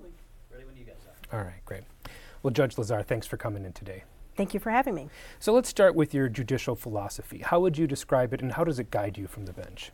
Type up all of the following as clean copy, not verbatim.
Ready when you guys are. All right, great. Well, Judge Lazar, thanks for coming in today. Thank you for having me. So let's start with your judicial philosophy. How would you describe it, and how does it guide you from the bench?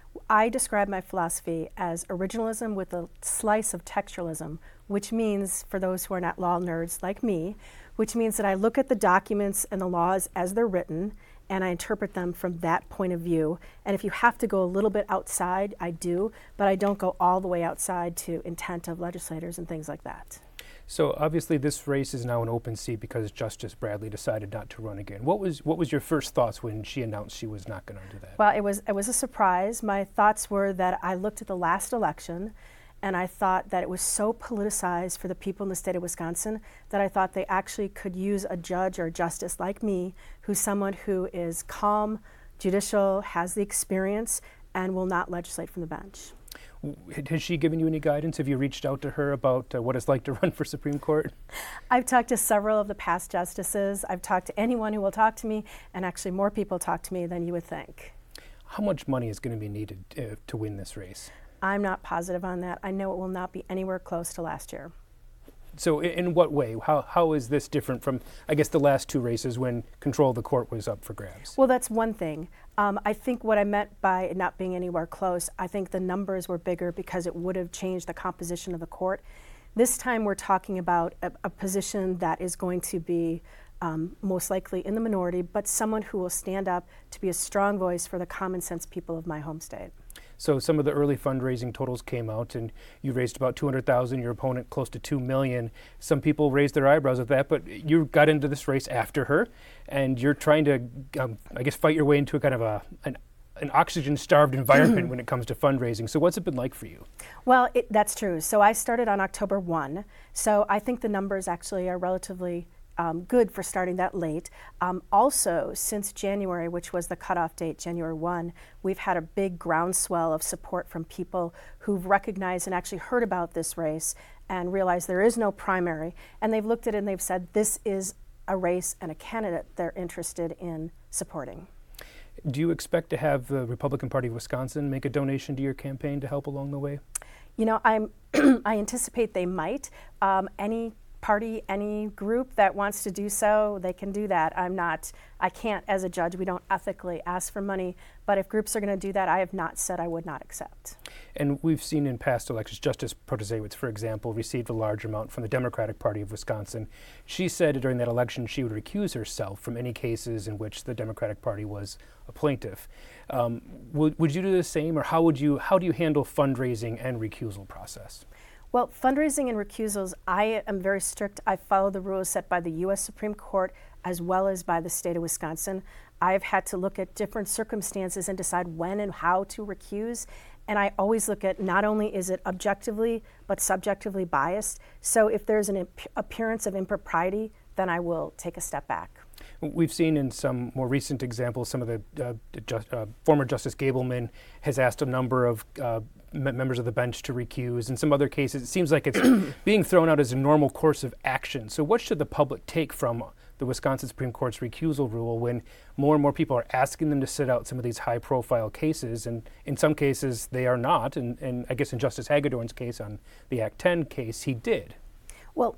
I describe my philosophy as originalism with a slice of textualism, which means, for those who are not law nerds like me, which means that I look at the documents and the laws as they're written, and I interpret them from that point of view. And if you have to go a little bit outside, I do, but I don't go all the way outside to intent of legislators and things like that. So obviously this race is now an open seat because Justice Bradley decided not to run again. What was your first thoughts when she announced she was not going to do that? Well, it was a surprise. My thoughts were that I looked at the last election and I thought that it was so politicized for the people in the state of Wisconsin that I thought they actually could use a judge or a justice like me, who's someone who is calm, judicial, has the experience, and will not legislate from the bench. Has she given you any guidance? Have you reached out to her about what it's like to run for Supreme Court? I've talked to several of the past justices. I've talked to anyone who will talk to me, and actually more people talk to me than you would think. How much money is going to be needed to win this race? I'm not positive on that. I know it will not be anywhere close to last year. So in what way? How is this different from, I guess, the last two races when control of the court was up for grabs? Well, that's one thing. I think what I meant by it not being anywhere close, I think the numbers were bigger because it would have changed the composition of the court. This time we're talking about a position that is going to be most likely in the minority, but someone who will stand up to be a strong voice for the common sense people of my home state. So some of the early fundraising totals came out, and you raised about $200,000. Your opponent close to $2 million. Some people raised their eyebrows at that, but you got into this race after her, and you're trying to, I guess, fight your way into a kind of an oxygen-starved environment when it comes to fundraising. So what's it been like for you? Well, that's true. So I started on October 1. So I think the numbers actually are relatively good for starting that late. Also, since January, which was the cutoff date, January 1, we've had a big groundswell of support from people who've recognized and actually heard about this race and realized there is no primary. And they've looked at it and they've said this is a race and a candidate they're interested in supporting. Do you expect to have the Republican Party of Wisconsin make a donation to your campaign to help along the way? You know, I anticipate they might. Any party, any group that wants to do so, they can do that. I can't, as a judge, we don't ethically ask for money, but if groups are going to do that, I have not said I would not accept. And we've seen in past elections, Justice Protasiewicz, for example, received a large amount from the Democratic Party of Wisconsin. She said during that election she would recuse herself from any cases in which the Democratic Party was a plaintiff. Would you do the same, or how do you handle fundraising and recusal process? Well, fundraising and recusals, I am very strict. I follow the rules set by the U.S. Supreme Court as well as by the state of Wisconsin. I've had to look at different circumstances and decide when and how to recuse. And I always look at not only is it objectively, but subjectively biased. So if there's an appearance of impropriety, then I will take a step back. We've seen in some more recent examples, some of the former Justice Gableman has asked a number of members of the bench to recuse. In some other cases, it seems like it's being thrown out as a normal course of action. So what should the public take from the Wisconsin Supreme Court's recusal rule when more and more people are asking them to sit out some of these high-profile cases, and in some cases they are not, and I guess in Justice Hagedorn's case on the Act 10 case, he did. Well,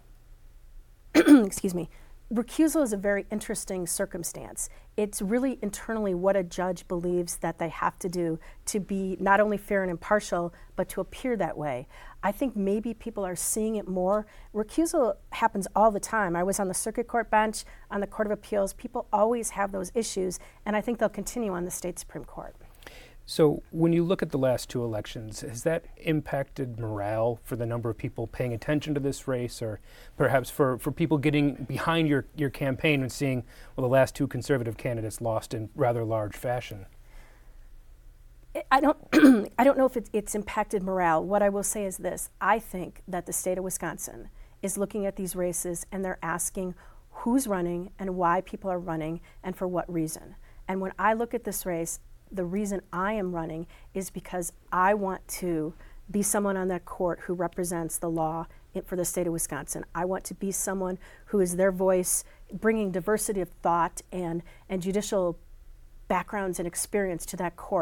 excuse me. Recusal is a very interesting circumstance. It's really internally what a judge believes that they have to do to be not only fair and impartial, but to appear that way. I think maybe people are seeing it more. Recusal happens all the time. I was on the circuit court bench, on the Court of Appeals. People always have those issues, and I think they'll continue on the state Supreme Court. So when you look at the last two elections, has that impacted morale for the number of people paying attention to this race, or perhaps for people getting behind your campaign and seeing, well, the last two conservative candidates lost in rather large fashion? I don't know if it's impacted morale. What I will say is this. I think that the state of Wisconsin is looking at these races and they're asking who's running and why people are running and for what reason. And when I look at this race, the reason I am running is because I want to be someone on that court who represents the law for the state of Wisconsin. I want to be someone who is their voice, bringing diversity of thought and judicial backgrounds and experience to that court.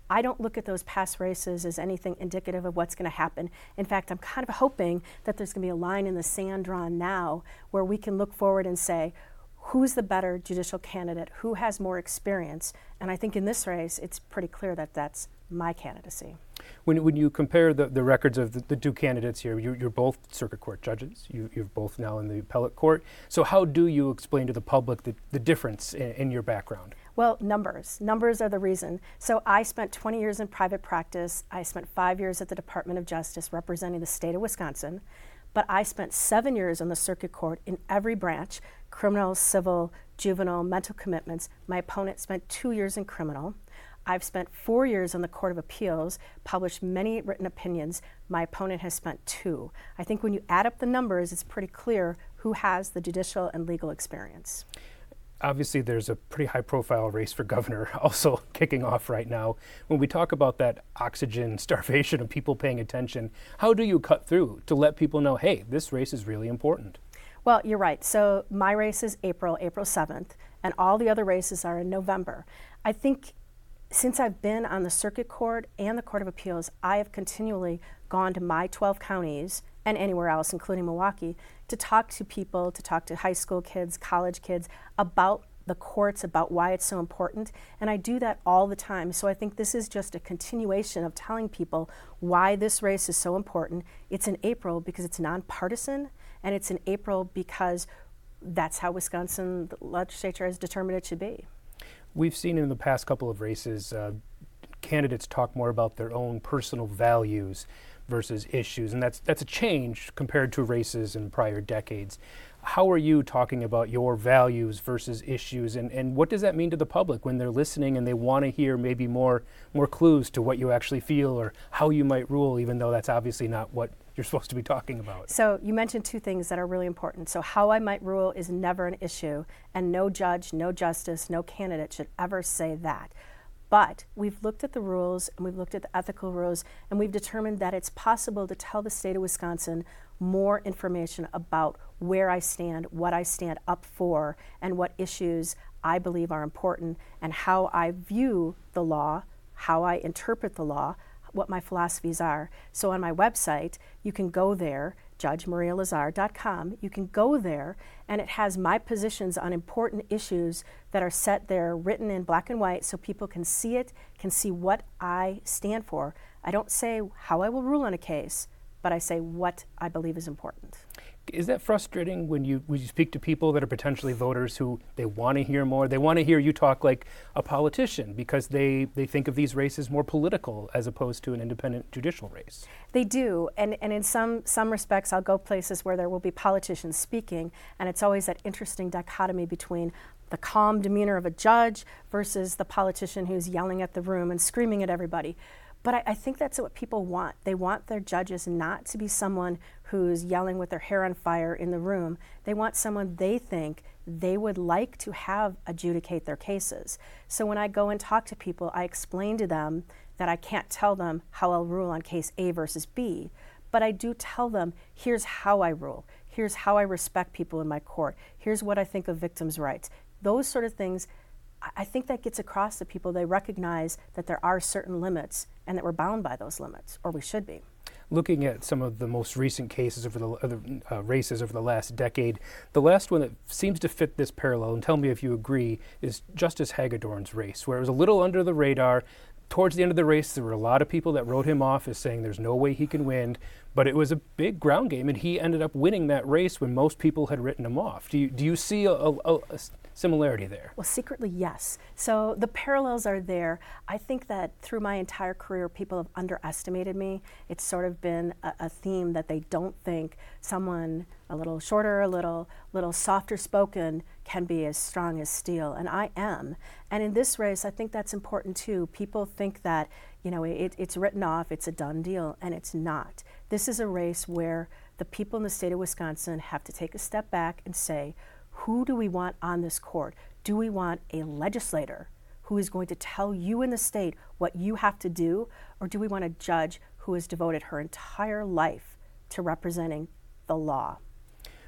I don't look at those past races as anything indicative of what's going to happen. In fact, I'm kind of hoping that there's going to be a line in the sand drawn now where we can look forward and say, who's the better judicial candidate? Who has more experience? And I think in this race, it's pretty clear that that's my candidacy. When you compare the records of the two candidates here, you're both circuit court judges. You're both now in the appellate court. So how do you explain to the public the difference in your background? Well, numbers. Numbers are the reason. So I spent 20 years in private practice. I spent 5 years at the Department of Justice representing the state of Wisconsin. But I spent 7 years on the circuit court in every branch, criminal, civil, juvenile, mental commitments. My opponent spent 2 years in criminal. I've spent 4 years on the Court of Appeals, published many written opinions. My opponent has spent 2. I think when you add up the numbers, it's pretty clear who has the judicial and legal experience. Obviously, there's a pretty high-profile race for governor also kicking off right now. When we talk about that oxygen starvation of people paying attention, how do you cut through to let people know, hey, this race is really important? Well, you're right. So my race is April 7th, and all the other races are in November. I think since I've been on the circuit court and the Court of Appeals, I have continually gone to my 12 counties and anywhere else, including Milwaukee, to talk to people, to talk to high school kids, college kids, about the courts, about why it's so important. And I do that all the time. So I think this is just a continuation of telling people why this race is so important. It's in April because it's nonpartisan, and it's in April because that's how Wisconsin the legislature has determined it should be. We've seen in the past couple of races, candidates talk more about their own personal values versus issues, and that's a change compared to races in prior decades. How are you talking about your values versus issues, and what does that mean to the public when they're listening and they want to hear maybe more clues to what you actually feel or how you might rule, even though that's obviously not what you're supposed to be talking about? So you mentioned 2 things that are really important. So how I might rule is never an issue, and no judge, no justice, no candidate should ever say that. But we've looked at the rules, and we've looked at the ethical rules, and we've determined that it's possible to tell the state of Wisconsin more information about where I stand, what I stand up for, and what issues I believe are important, and how I view the law, how I interpret the law, what my philosophies are. So on my website, you can go there, judgemarialazar.com. You can go there, and it has my positions on important issues that are set there, written in black and white, so people can see it, can see what I stand for. I don't say how I will rule on a case, but I say what I believe is important. Is that frustrating when you speak to people that are potentially voters who they want to hear more? They want to hear you talk like a politician because they think of these races more political as opposed to an independent judicial race. They do, and in some respects, I'll go places where there will be politicians speaking, and it's always that interesting dichotomy between the calm demeanor of a judge versus the politician who's yelling at the room and screaming at everybody. But I think that's what people want. They want their judges not to be someone who's yelling with their hair on fire in the room. They want someone they think they would like to have adjudicate their cases. So when I go and talk to people, I explain to them that I can't tell them how I'll rule on case A versus B, but I do tell them, here's how I rule. Here's how I respect people in my court. Here's what I think of victims' rights. Those sort of things, I think that gets across to people. They recognize that there are certain limits and that we're bound by those limits, or we should be. Looking at some of the most recent cases over the races over the last decade, the last one that seems to fit this parallel, and tell me if you agree, is Justice Hagedorn's race, where it was a little under the radar. Towards the end of the race, there were a lot of people that wrote him off as saying there's no way he can win, but it was a big ground game, and he ended up winning that race when most people had written him off. Do you see a similarity there? Well, secretly, yes. So the parallels are there. I think that through my entire career, people have underestimated me. It's sort of been a theme that they don't think someone a little shorter, a little softer spoken can be as strong as steel, and I am. And in this race, I think that's important too. People think that, it's written off, it's a done deal, and it's not. This is a race where the people in the state of Wisconsin have to take a step back and say, who do we want on this court? Do we want a legislator who is going to tell you in the state what you have to do, or do we want a judge who has devoted her entire life to representing the law?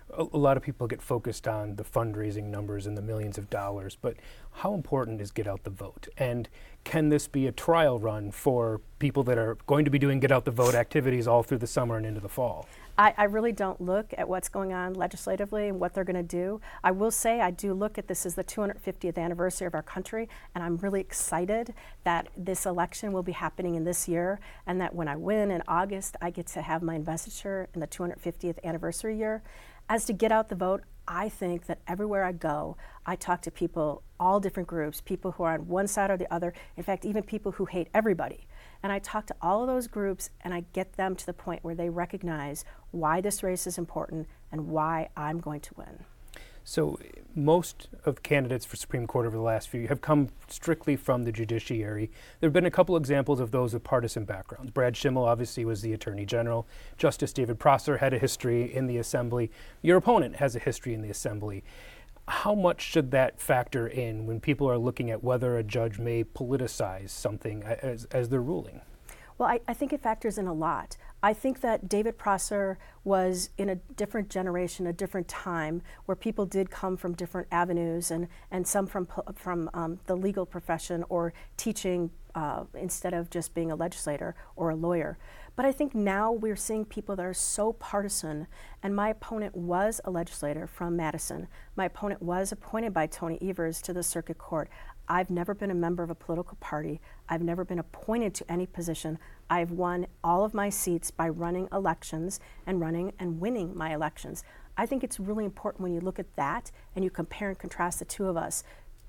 a lot of people get focused on the fundraising numbers and the millions of dollars, but how important is Get Out the Vote? And can this be a trial run for people that are going to be doing Get Out the Vote activities all through the summer and into the fall? I really don't look at what's going on legislatively and what they're going to do. I will say I do look at this as the 250th anniversary of our country, and I'm really excited that this election will be happening in this year, and that when I win in August, I get to have my investiture in the 250th anniversary year. As to Get Out the Vote, I think that everywhere I go, I talk to people, all different groups, people who are on one side or the other, in fact, even people who hate everybody. And I talk to all of those groups and I get them to the point where they recognize why this race is important and why I'm going to win. So most of the candidates for Supreme Court over the last few have come strictly from the judiciary. There have been a couple examples of those with partisan backgrounds. Brad Schimmel obviously was the Attorney General. Justice David Prosser had a history in the Assembly. Your opponent has a history in the Assembly. How much should that factor in when people are looking at whether a judge may politicize something as they're ruling? Well, I think it factors in a lot. I think that David Prosser was in a different generation, a different time, where people did come from different avenues, and some from the legal profession or teaching instead of just being a legislator or a lawyer. But I think now we're seeing people that are so partisan, and my opponent was a legislator from Madison. My opponent was appointed by Tony Evers to the Circuit Court. I've never been a member of a political party. I've never been appointed to any position. I've won all of my seats by running elections and running and winning my elections. I think it's really important when you look at that and you compare and contrast the two of us,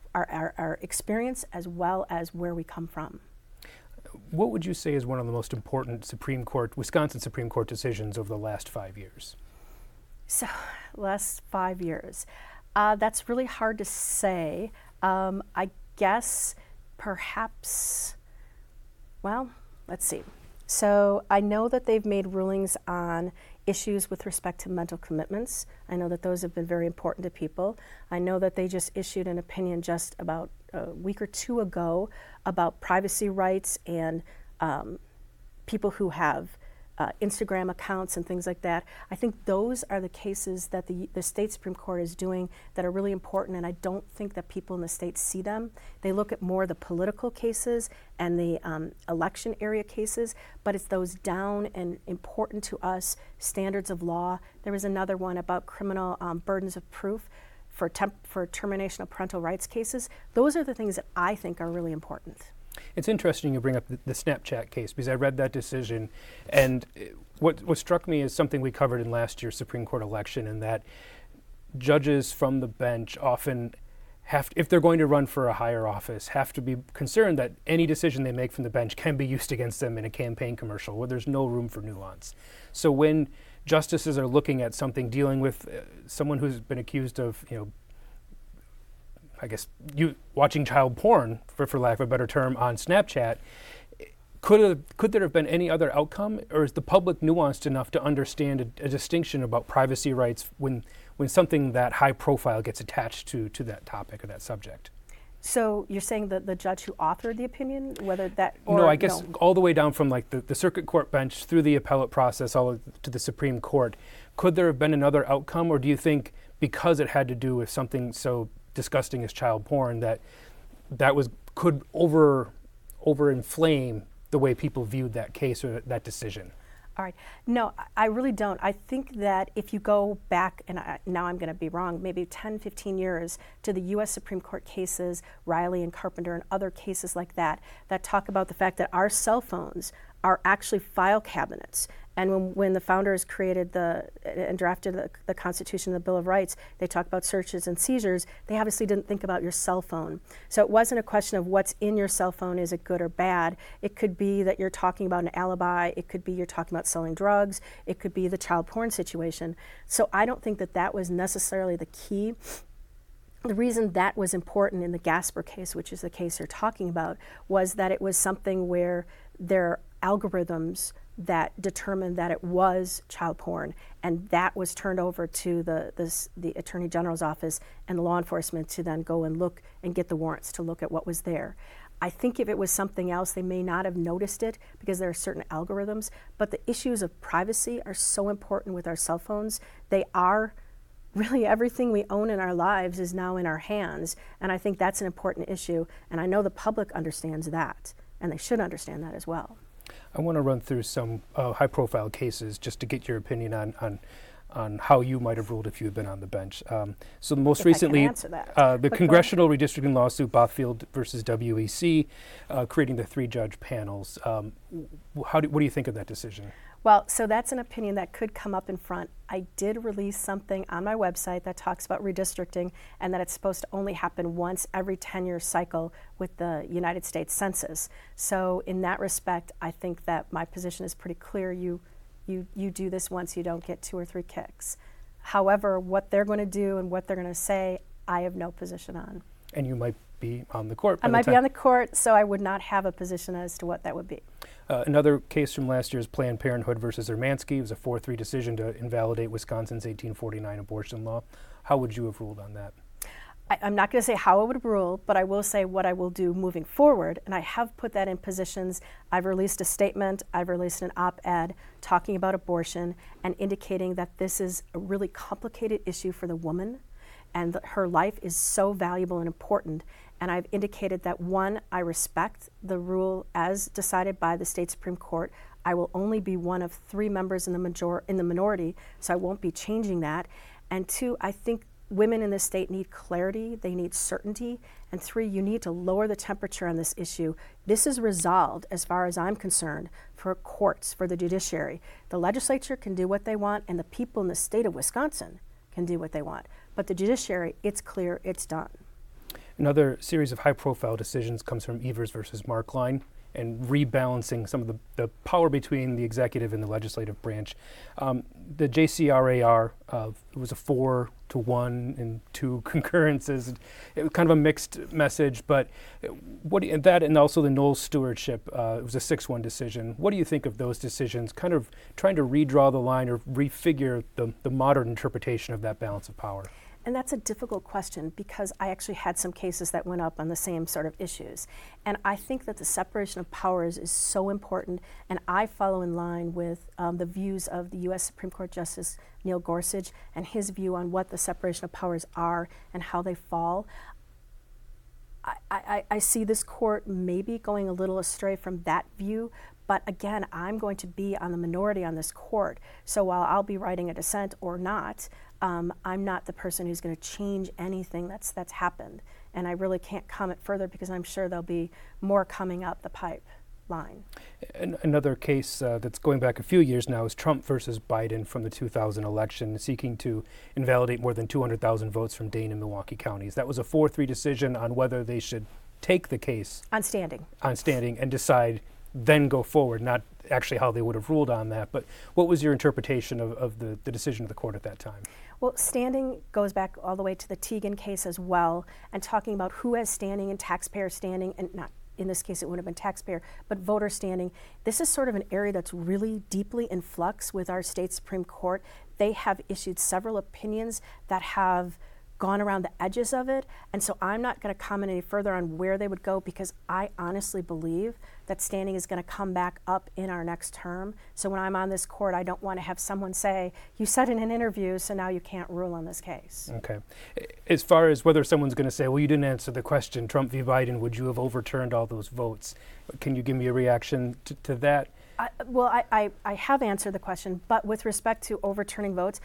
our experience as well as where we come from. What would you say is one of the most important Wisconsin Supreme Court decisions over the last 5 years? So, last 5 years. That's really hard to say. I guess perhaps, well, let's see. So I know that they've made rulings on issues with respect to mental commitments. I know that those have been very important to people. I know that they just issued an opinion just about a week or two ago about privacy rights and people who have Instagram accounts and things like that. I think those are the cases that the state Supreme Court is doing that are really important, and I don't think that people in the state see them. They look at more the political cases and the election area cases, but it's those down and important to us standards of law. There was another one about criminal burdens of proof for termination of parental rights cases. Those are the things that I think are really important. It's interesting you bring up the Snapchat case, because I read that decision, and what struck me is something we covered in last year's Supreme Court election, and that judges from the bench often have to, if they're going to run for a higher office, have to be concerned that any decision they make from the bench can be used against them in a campaign commercial where there's no room for nuance. So when justices are looking at something dealing with someone who's been accused of, I guess, watching child porn, for lack of a better term, on Snapchat, could there have been any other outcome, or is the public nuanced enough to understand a distinction about privacy rights when something that high profile gets attached to that topic or that subject? So you're saying that the judge who authored the opinion, whether that or I guess all the way down from like the circuit court bench through the appellate process all to the Supreme Court, could there have been another outcome, or do you think because it had to do with something so disgusting as child porn that could overinflame the way people viewed that case or that decision? All right. No, I really don't. I think that if you go back, and now I'm going to be wrong, maybe 10, 15 years to the U.S. Supreme Court cases, Riley and Carpenter and other cases like that talk about the fact that our cell phones are actually file cabinets. And when the founders created and drafted the Constitution and the Bill of Rights, they talked about searches and seizures. They obviously didn't think about your cell phone. So it wasn't a question of what's in your cell phone, is it good or bad. It could be that you're talking about an alibi. It could be you're talking about selling drugs. It could be the child porn situation. So I don't think that was necessarily the key. The reason that was important in the Gasper case, which is the case you're talking about, was that it was something where there are algorithms that determined that it was child porn, and that was turned over to the Attorney General's office and the law enforcement to then go and look and get the warrants to look at what was there. I think if it was something else, they may not have noticed it because there are certain algorithms, but the issues of privacy are so important with our cell phones. They are really everything we own in our lives is now in our hands, and I think that's an important issue, and I know the public understands that, and they should understand that as well. I want to run through some high-profile cases just to get your opinion on how you might have ruled if you had been on the bench. So most recently, the congressional redistricting lawsuit, Bothfield versus WEC, creating the 3-judge panels. What do you think of that decision? Well, so that's an opinion that could come up in front. I did release something on my website that talks about redistricting and that it's supposed to only happen once every 10-year cycle with the United States Census. So in that respect, I think that my position is pretty clear. You do this once, you don't get 2 or 3 kicks. However, what they're going to do and what they're going to say, I have no position on. And you might be on the court. I might be on the court, so I would not have a position as to what that would be. Another case from last year is Planned Parenthood versus Hermansky. It was a 4-3 decision to invalidate Wisconsin's 1849 abortion law. How would you have ruled on that? I'm not going to say how I would rule, but I will say what I will do moving forward, and I have put that in positions. I've released a statement, I've released an op-ed talking about abortion and indicating that this is a really complicated issue for the woman and that her life is so valuable and important. And I've indicated that, 1, I respect the rule as decided by the state Supreme Court. I will only be one of 3 members in the minority, so I won't be changing that. And 2, I think women in this state need clarity, they need certainty. And 3, you need to lower the temperature on this issue. This is resolved, as far as I'm concerned, for courts, for the judiciary. The legislature can do what they want, and the people in the state of Wisconsin can do what they want. But the judiciary, it's clear, it's done. Another series of high-profile decisions comes from Evers versus Markline and rebalancing some of the power between the executive and the legislative branch. The JCRAR, it was a 4-1 and 2 concurrences. It was kind of a mixed message, but and also the Knowles stewardship, it was a 6-1 decision. What do you think of those decisions, kind of trying to redraw the line or refigure the modern interpretation of that balance of power? And that's a difficult question because I actually had some cases that went up on the same sort of issues. And I think that the separation of powers is so important, and I follow in line with the views of the U.S. Supreme Court Justice Neil Gorsuch and his view on what the separation of powers are and how they fall. I see this court maybe going a little astray from that view, but again, I'm going to be on the minority on this court. So while I'll be writing a dissent or not, I'm not the person who's going to change anything that's happened. And I really can't comment further because I'm sure there'll be more coming up the pipeline. Another case that's going back a few years now is Trump versus Biden from the 2000 election, seeking to invalidate more than 200,000 votes from Dane and Milwaukee counties. That was a 4-3 decision on whether they should take the case. On standing and decide, then go forward, not actually how they would have ruled on that. But what was your interpretation of the decision of the court at that time? Well, standing goes back all the way to the Teagan case as well, and talking about who has standing and taxpayer standing, and not in this case it would have been taxpayer, but voter standing. This is sort of an area that's really deeply in flux with our state Supreme Court. They have issued several opinions that have gone around the edges of it, and so I'm not going to comment any further on where they would go because I honestly believe that standing is going to come back up in our next term. So when I'm on this court, I don't want to have someone say, you said in an interview, so now you can't rule on this case. Okay. As far as whether someone's going to say, well, you didn't answer the question, Trump v. Biden, would you have overturned all those votes? Can you give me a reaction to that? I have answered the question, but with respect to overturning votes,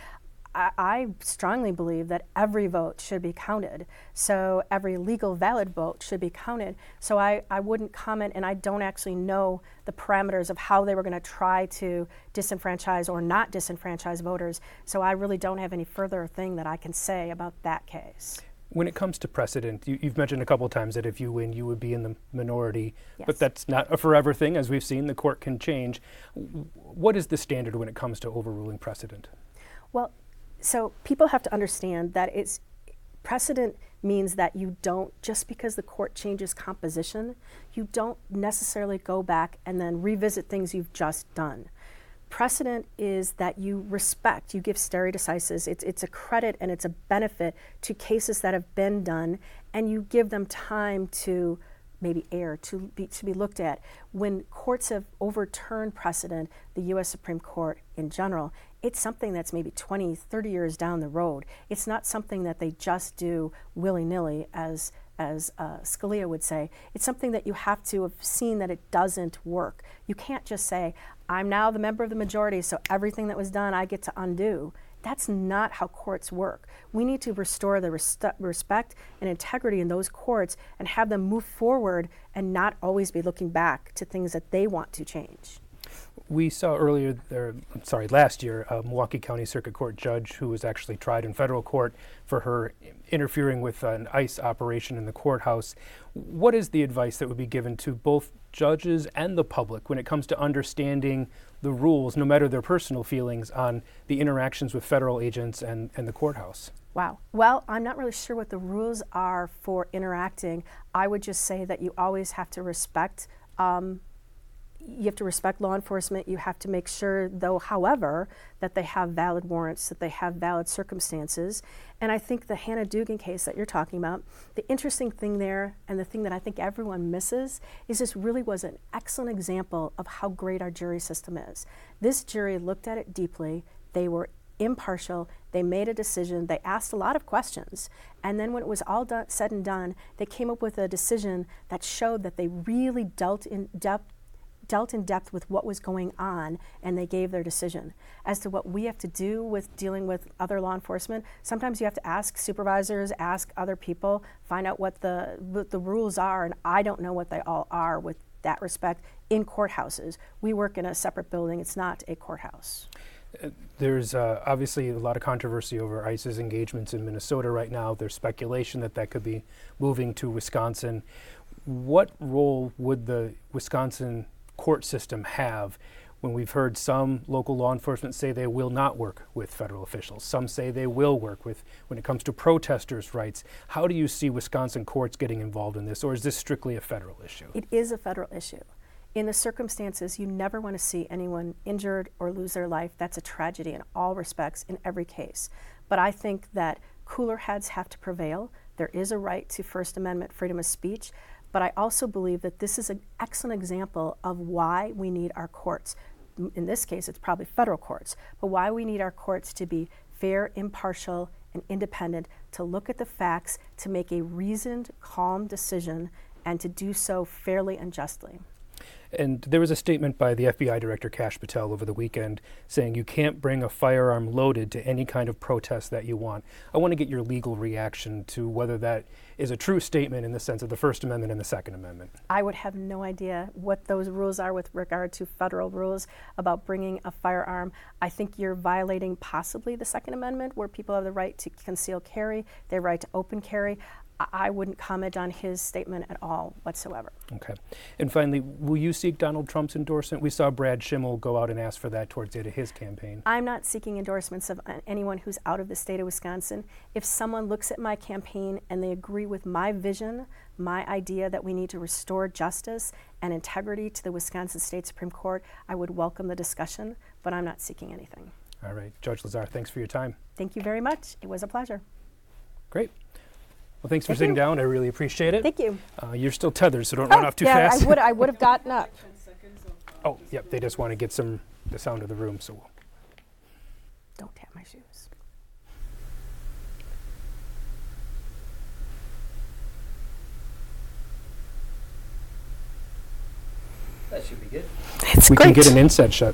I strongly believe that every vote should be counted. So every legal valid vote should be counted. So I wouldn't comment, and I don't actually know the parameters of how they were going to try to disenfranchise or not disenfranchise voters. So I really don't have any further thing that I can say about that case. When it comes to precedent, you've mentioned a couple of times that if you win, you would be in the minority, yes. But that's not a forever thing. As we've seen, the court can change. What is the standard when it comes to overruling precedent? Well, so people have to understand that precedent means that you don't, just because the court changes composition, you don't necessarily go back and then revisit things you've just done. Precedent is that you respect, you give stare decisis. It's a credit and it's a benefit to cases that have been done, and you give them time to maybe err, to be looked at. When courts have overturned precedent, the U.S. Supreme Court in general, it's something that's maybe 20, 30 years down the road. It's not something that they just do willy-nilly, as Scalia would say. It's something that you have to have seen that it doesn't work. You can't just say, I'm now the member of the majority, so everything that was done I get to undo. That's not how courts work. We need to restore the respect and integrity in those courts and have them move forward and not always be looking back to things that they want to change. We saw last year, a Milwaukee County Circuit Court judge who was actually tried in federal court for her interfering with an ICE operation in the courthouse. What is the advice that would be given to both judges and the public when it comes to understanding the rules, no matter their personal feelings, on the interactions with federal agents and the courthouse? Wow. Well, I'm not really sure what the rules are for interacting. I would just say that you always have to respect you have to respect law enforcement. You have to make sure, though, however, that they have valid warrants, that they have valid circumstances. And I think the Hannah Dugan case that you're talking about, the interesting thing there, and the thing that I think everyone misses, is this really was an excellent example of how great our jury system is. This jury looked at it deeply. They were impartial. They made a decision. They asked a lot of questions. And then when it was all said and done, they came up with a decision that showed that they really dealt in depth with what was going on, and they gave their decision. As to what we have to do with dealing with other law enforcement, sometimes you have to ask supervisors, ask other people, find out what the rules are, and I don't know what they all are with that respect in courthouses. We work in a separate building. It's not a courthouse. There's obviously a lot of controversy over ICE's engagements in Minnesota right now. There's speculation that could be moving to Wisconsin. What role would the Wisconsin court system have when we've heard some local law enforcement say they will not work with federal officials? Some say they will work with when it comes to protesters' rights. How do you see Wisconsin courts getting involved in this, or is this strictly a federal issue? It is a federal issue. In the circumstances, you never want to see anyone injured or lose their life. That's a tragedy in all respects, in every case. But I think that cooler heads have to prevail. There is a right to First Amendment freedom of speech. But I also believe that this is an excellent example of why we need our courts. In this case, it's probably federal courts, but why we need our courts to be fair, impartial, and independent, to look at the facts, to make a reasoned, calm decision, and to do so fairly and justly. And there was a statement by the FBI Director Kash Patel over the weekend saying you can't bring a firearm loaded to any kind of protest that you want. I want to get your legal reaction to whether that is a true statement in the sense of the First Amendment and the Second Amendment. I would have no idea what those rules are with regard to federal rules about bringing a firearm. I think you're violating possibly the Second Amendment, where people have the right to conceal carry, their right to open carry. I wouldn't comment on his statement at all whatsoever. Okay. And finally, will you seek Donald Trump's endorsement? We saw Brad Schimmel go out and ask for that towards the end of his campaign. I'm not seeking endorsements of anyone who's out of the state of Wisconsin. If someone looks at my campaign and they agree with my vision, my idea that we need to restore justice and integrity to the Wisconsin State Supreme Court, I would welcome the discussion, but I'm not seeking anything. All right. Judge Lazar, thanks for your time. Thank you very much. It was a pleasure. Great. Well, thanks for sitting down. I really appreciate it. Thank you. You're still tethered, so don't run off too fast. I would have gotten up. Oh, yep. They just want to get the sound of the room, so. Don't tap my shoes. That should be good. It's we great. can get an inset shot.